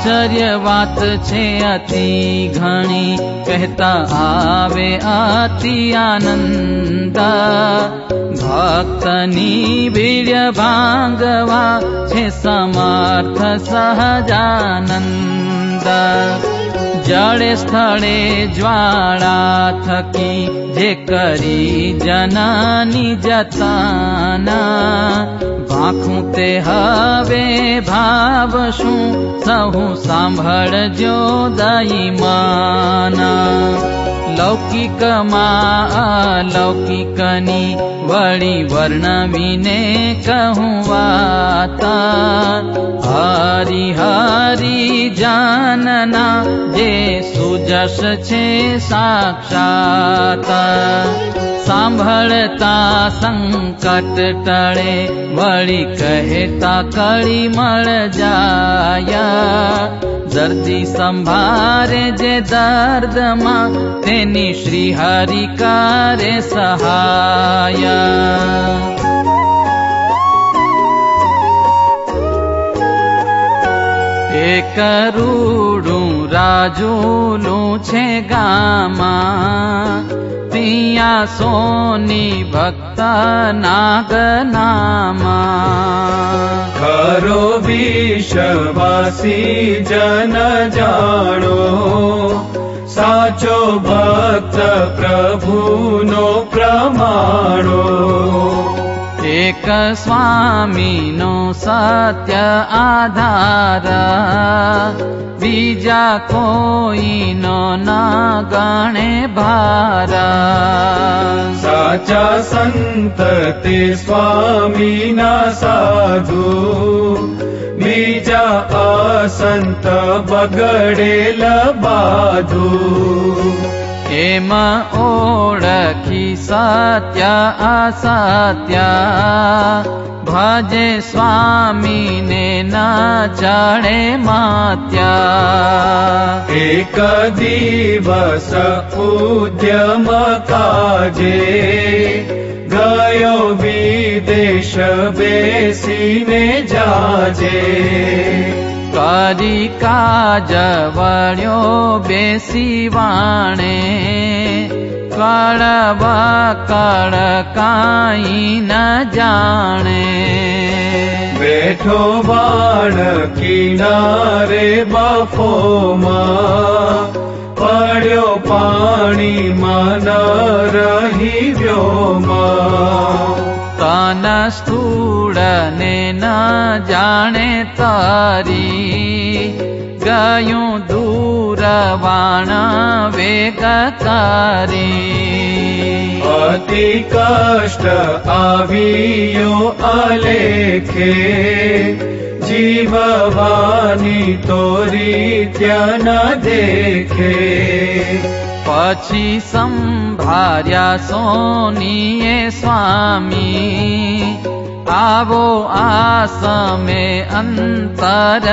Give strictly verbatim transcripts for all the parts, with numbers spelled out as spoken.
આશ્ચર્ય વાત છે અતિ ઘણી, કહેતા આવે અતિ આનંદ. ભક્તની વીર્ય ભાંગવા છે સમર્થ સહજાનંદ. જડે સ્થળે જ્વાળા થકી જે કરી જનની જતના, ભાખું તે હવે ભાવ શું સહુ સાંભળજો દઈમાના. લૌકિકમાં અલૌકિકની વળી વર્ણવીને કહું વાતા. હરિ હરિ જાનના જે સુજસ છે સાક્ષાત. સાંભળતા સંકટ ટળે વળી કહેતા કળી મળ જાય. દર્દી સંભારે જે દર્દમાં તેની શ્રી હરિ કરે સહાય. એક રૂડું રાજુલું છે ગામાં, તિયા સોની ભક્ત નાગનામાં. ખરો વિશ્વાસી જન જાણો, સાચો ભક્ત પ્રભુનો પ્રમાણો. એક સ્વામીનો સત્ય આધાર, બીજા કોઈનો ના ગણે ભાર. સાચા સંત તે સ્વામીના સાધુ, બીજા અસંત બગડેલ બાધુ. એમ ઓળખી સત્ય અસત્ય, ભજે સ્વામીને ના ચડે માત્યા. એક દિવસ ઉદ્યમ કાજે, ગયો વિદેશ બેસીને જાજે. કરી કાજ વળ્યો બેસી વાણે, કળવ કળ કાંઈ ન જાણે. બેઠો બાણ કિનારે બફોમાં, પડ્યો પાણીમાં ન રહી વ્યોમાં. તન સ્થૂળ ને ન જાણે તારી, ગયું દૂર વાણ વેગ કરી. અતિ કષ્ટ આવ્યો અલેખે, જીવવાની તોરી ત્યાં ન દેખે. પછી સંભાર્યા સોનીએ સ્વામી, આવો આસમે અંતર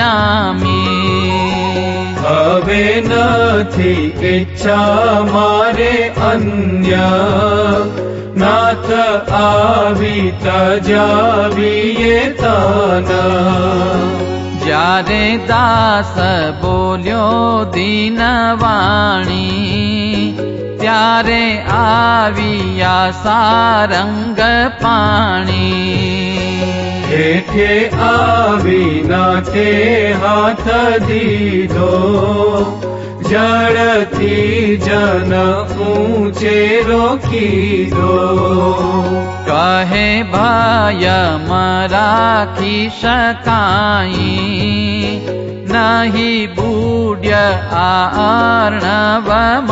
જામી. હવે નથી ઈચ્છા મારે અન્ય, નાથ આવી તજાવીએ તના. જ્યારે દાસ બોલ્યો દીનવાણી, ત્યારે આવ્યા સારંગ પાણી. હેઠે આવી નાથે હાથ દીધો, જળથી જન ઊંચે રોકીદો. કહે ભયમ રાખી શકાય, નહીં બુડ્ય આ અર્ણવ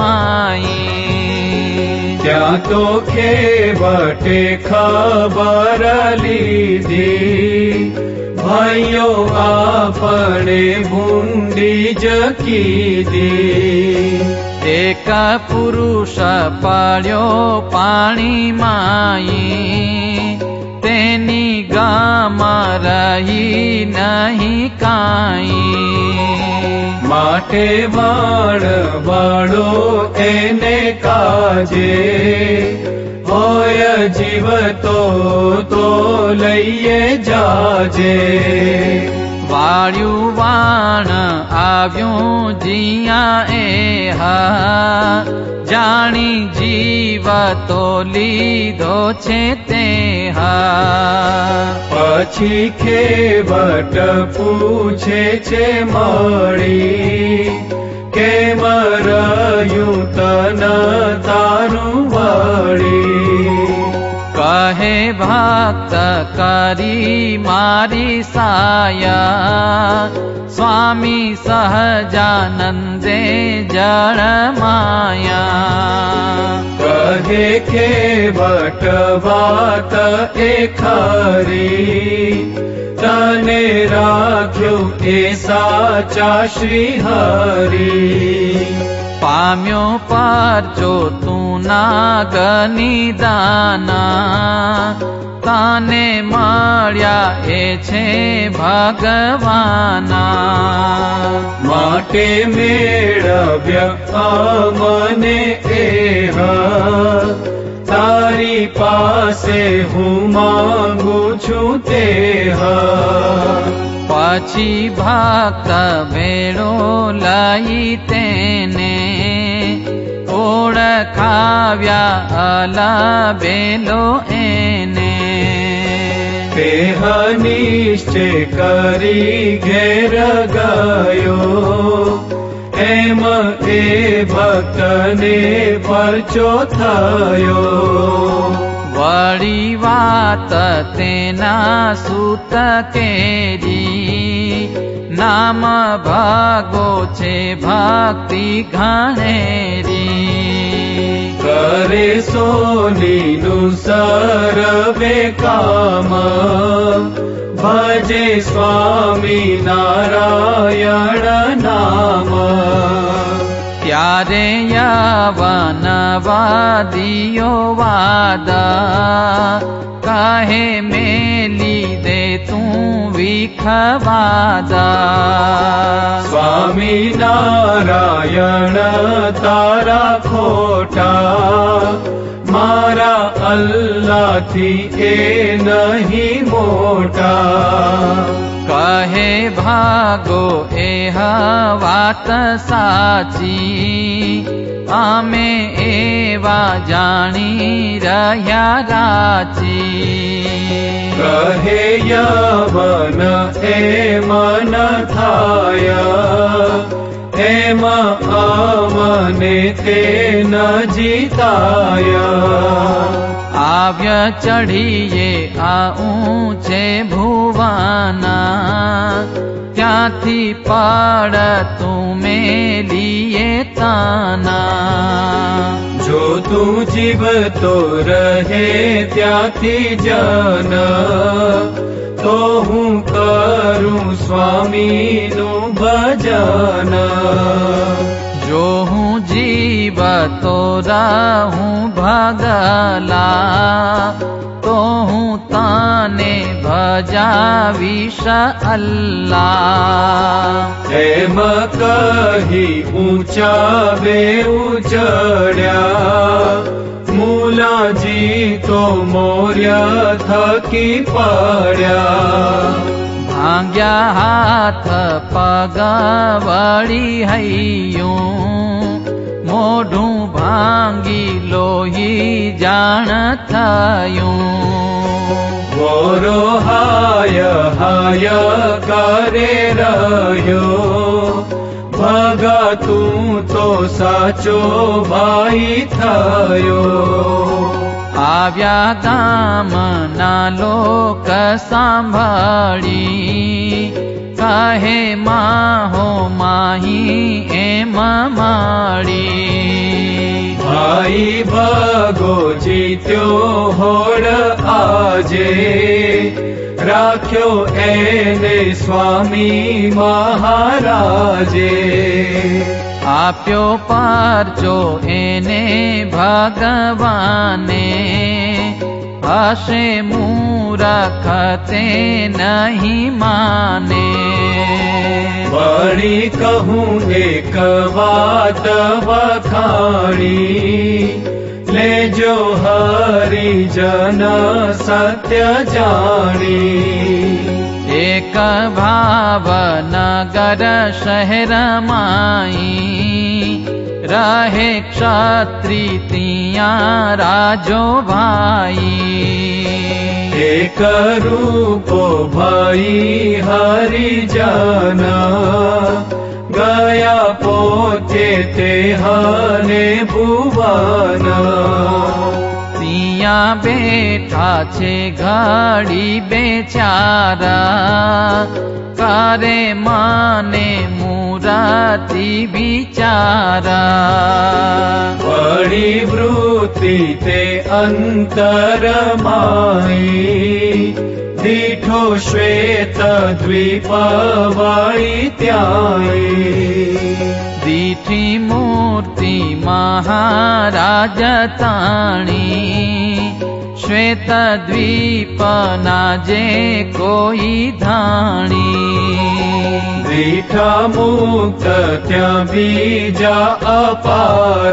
માઈ. ત્યાં તો ખેવટે ખબર લીધી, ભાઈઓ આપણે ભૂંડી જ કીધી. એક પુરુષ પડ્યો પાણી માઈ, તેની ગામ રહી નહીં કાંઈ. માટે વાણ વાળો એને કાજે, હોય જીવતો તો લઈએ જાજે. વાળ્યું વાણ આવ્યું જીયા એ હા જાણી જીવ તો લીધો છે તે હા પછી ખેવટ પૂછે છે મળી કેમ રહ્યું તન તારું વળી કહે ભક્ત કરી મારી સાયા સ્વામી સહજાનંદે જળ માયા કહે ખેવટ વાત એ ખરી તને રાખ્યો એ સાચા શ્રી હરી પામ્યો પરચો તું નાગની દાના તાને મળ્યા એ છે ભગવાના માટે મેળવ્યા મને એ તારી પાસે હું માંગુ છું તે પછી ભક્ત ભેળો લઈ તેને ઓળખાવ્યા અલા બેલો એને તે નિશ્ચય કરી ઘેર ગયો એમ એ ભક્તને પરચો થયો વળી વાત તેના સૂત કેરી નામ ભાગો છે ભક્તિ ઘણેરી કરે સોનીનું સર્વે કામ ભજે સ્વામી નારાયણ નામ ત્યારે યવન વાદીઓ વાદા કહે મેલી દે તું વિખવાદા સ્વામી નારાયણ તારા ખોટા મારા અલ્લાહથી એ નહીં મોટા કહે ભાગો એ વાત સાચી અમે એવા જાણી રહ્યા રાચી કહે યવન એ મન થાય એમ અમને તે ન જીતાય આવ્ય ચઢીએ આ ઊંચે ભુવાના ત્યાંથી પડ તું મેલીએ તાના જો તું જીવતો રહે ત્યાંથી જન તો હું કરું સ્વામીનું ભજન જો હું જીવતો રહું ભગલા તો હું તને ભજાવીશ અલ્લાહ એમ કહી ઊંચા બે ઉચડ્યા મૂલાજી તો મોર્ય થકી પડ્યા ભાંગ્યા હાથ પગ વળી હૈયું મોઢું ભાંગી લોહી જાણ થયું મોરો હાય હાય કરે રહ્યો ભગા તું તો સાચો ભાઈ થયો આવ્યા ગામના લોક સાંભળી કહે માહો માહી એમ માળી ભાઈ ભગો જીત્યો હોડ આજે રાખ્યો એને સ્વામી મહારાજે આપ્યો પરચો એને ભગવાને હશે મૂરખ તે નહીં માને વળી કહું એક વાત વખાણી લેજો હરિજન સત્ય જાણી એક एक भावनगर शहर माई रहे क्षत्री तिया राजो भाई एक रूपो भाई हरिजन गया पोते ते हने भुवन तिया बेठा छे घड़ी बेचारा करे माने मुराती बिचारा बड़ी वृत्ति ते अंतर माई दीठो श्वेत द्वीप वाई त्याई दीठी मूर्ति महाराज ताणी श्वेत द्वीप नाजे कोई धाणी दीठा मुक्त त्या बीजा अपार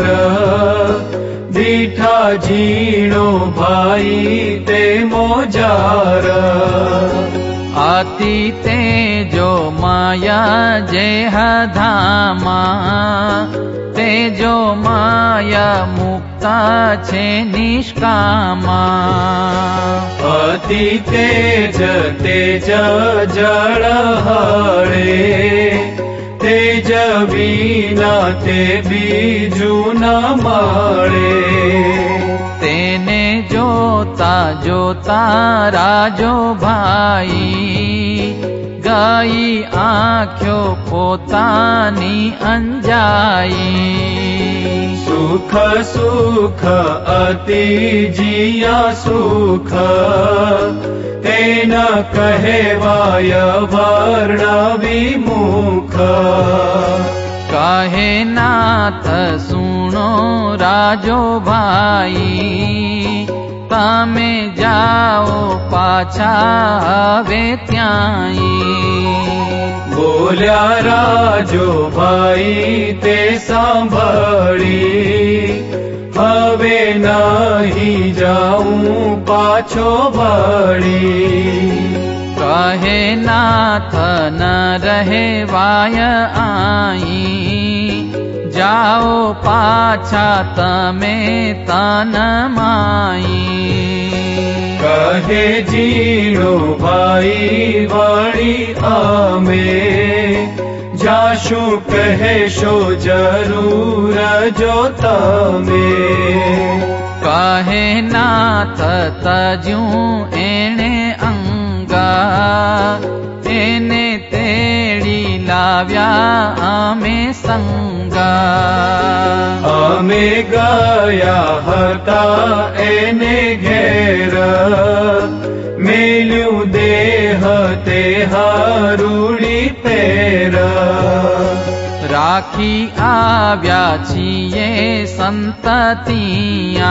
दीठा जीणो भाई ते मोजार आती तेजो माया जेह धामा तेजो माया मुक्ता छे निष्कामा अति तेज तेज जड़ हरे तेज बीना ते बीजू न मळे तेने जोता जोता राजो भाई गई आँख्यो पोतानी अंजाई सुख सुख अति जिया सुख तेन कहेवाय वर्ण विमुख कहे नाथ सुनो राजो भाई तमे जाओ पाछा हवे त्याई बोल्या राजो भाई ते सांभळी हवे नहीं जाऊं पाछो वळी कहे नाथ न रहे वाय आई जाओ पाछा तमे तन माई कहे जीणो भाई वळी आमे जाशु कहेशो जरूर जो तमे कहे नाथ तजू एने अंगा एने तेड़ी लाव्या आमे संगा आमे गया हता एने घेर मेल्यू देह ते हारूड़ी पेर राखी आव्या छिये संततिया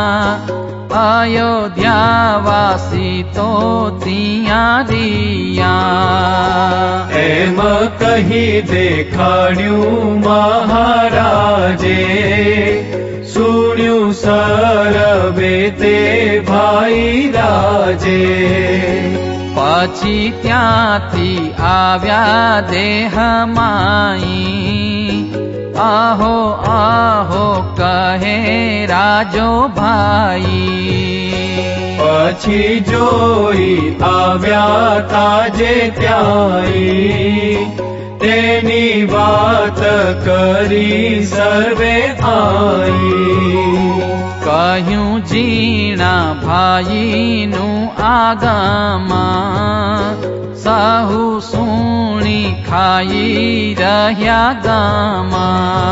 अयोध्या वासी तो तिया रिया एम कही देखाड्यू महाराजे सुन्यू सरवे ते भाई राजे पछी त्याथी आव्या देह माई आहो आहो कहे राजो भाई पछी जोई आव्या ताजे त्याई तेनी बात करी सर्वे आई कहूँ जीणा भाई नु आगामा साहू सुणी खाई रह्या गामा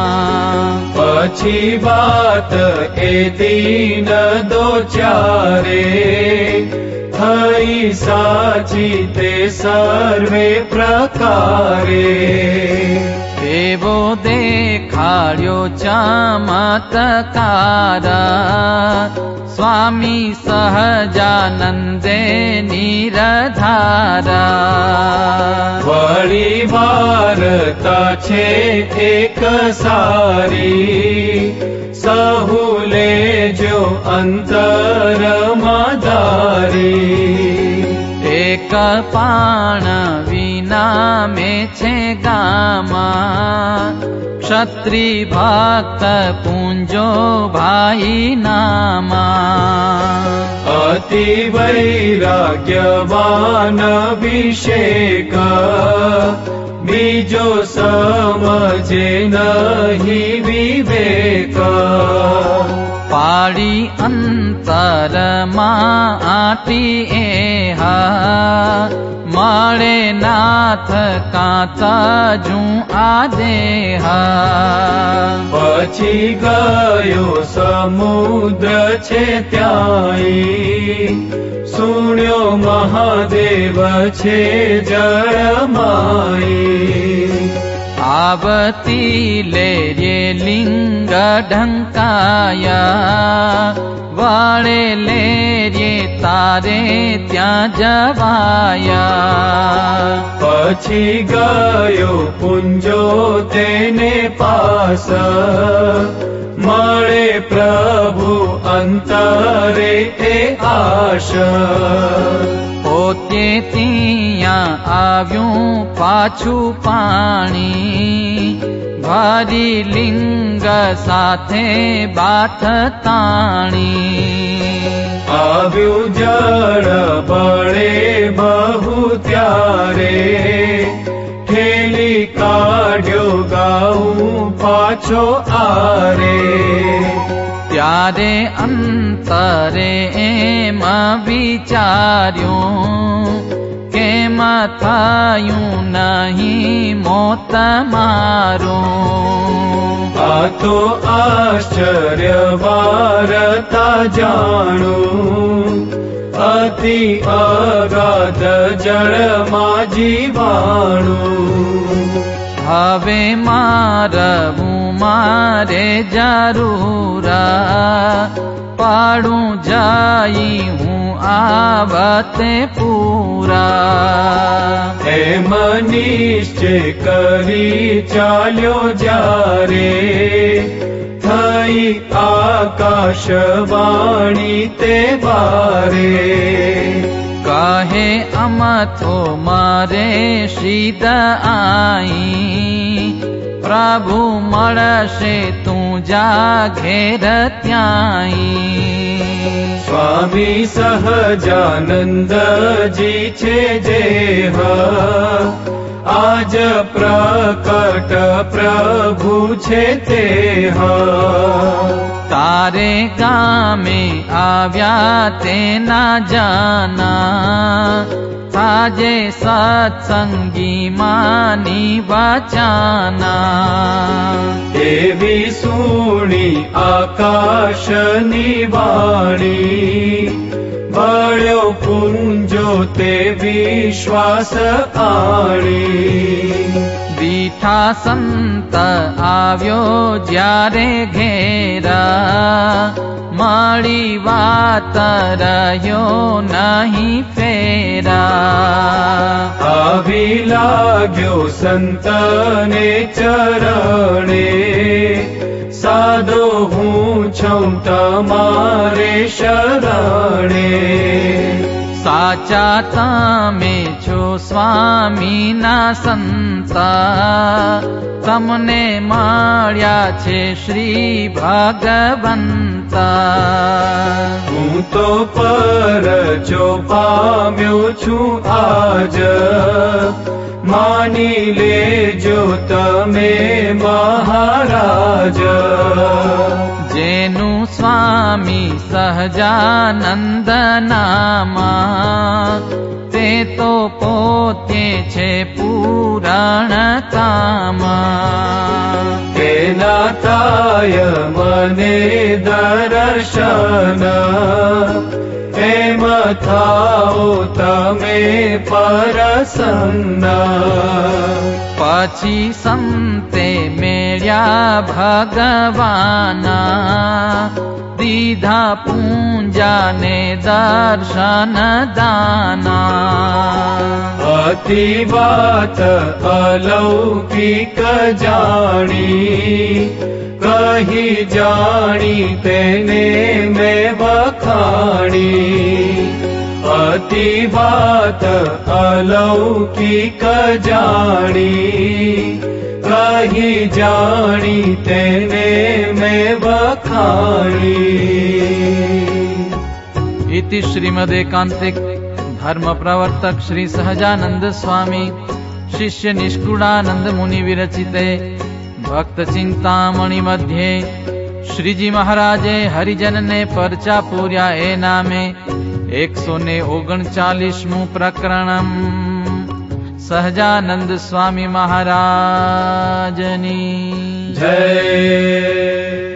पछी बात एती न दो चारे थई साची ते सर्वे प्रकारे एवो देखाड्यो चमत्कार स्वामी सहजानंदे निरधारा वळी वार्ता छे एक सारी सहुले जो अंतर मदारी एक પાણ વિના મેં છે ગામાં ક્ષત્રિ ભક્ત પૂંજો ભાઈ નામાં અતિ વૈરાગ્યવાન અભિષેક બીજો સમજે નહીં વિવેક પાડી અંતરમાં આટી એહા મળે નાથ કાતા જું આદેહા પછી ગયો સમુદ્ર છે ત્યાંય સુણ્યો મહાદેવ છે જળમાઈ આવતી લેર્યે લિંગ ઢંકાયા વાળે લેર્યે તારે ત્યાં જવાયા પછી ગયો પુંજો તેને પાસ મળે પ્રભુ અંતરે એ આશ પોતે ત્યાં આવ્યું પાછું પાણી ભરી લિંગ સાથે બાથ તાણી આવ્યું જળ બળે બહુ ત્યારે ઠેલી કાઢ્યો ગાઉં પાછો આરે ત્યારે અંતરે એમ વિચાર્યું કેમ થયું નહીં મોત મારું આ તો આશ્ચર્ય વારતા જાણું અતિ અગાધ જળમાં જીવાણું હવે મારવું મારે જરૂરા પાડું જાઈ હું આવતે પૂરા એમ નિશ્ચય કરી ચાલ્યો જ્યારે થઈ આકાશવાણી તે બારે કહે અમથો મારે સીધ આઈ પ્રભુ મળશે તું જા ઘેર ત્યાંય સ્વામી સહજાનંદજી છે જે આજ પ્રકટ પ્રભુ છે તે તારે ગામે આવ્યા તેના જાના સાજે સત્સંગી માની વાચાના એવી સુણી આકાશની વાણી બળ્યો પૂંજો તે વિશ્વાસ આણી દીઠા સંત આવ્યો જ્યારે ઘેરા મળી વાત રહ્યો નહીં ફેરા આવી લાગ્યો સંતને ચરણે સાદો હું છું તમારે શરણે સાચા તમે છો સ્વામીના સંતા તમને મળ્યા છે શ્રી ભગવંતા હું તો પરચો પામ્યો છું આજ માની લેજો તમે મહારાજ જેનું સ્વામી સહજાનંદ નામા તે તો પોતે છે પુરાણ કામા તેના થાય મને દર્શન એમ થાઓ તમે પ્રસન્ન પછી સંતે મેળ્યા ભગવાના દીધા પૂંજાને દર્શન દાના અતિ વાત અલૌકિક જાણી કહી જાણી તેને મેં વખાણી બધી વાત અલૌકિક જાણી કહી જાણી તેને મેં વખાણી। इति श्रीमदेकांतिक धर्म प्रवर्तक श्री सहजानंद स्वामी शिष्य निष्कुणानंद मुनि विरचिते भक्त चिंतामणि मध्ये श्रीजी महाराजे हरिजन ने परचा पूर्या ए नामे एक सौ ने ओगणचालीसमु प्रकरणम सहजानंद स्वामी महाराजनी जय।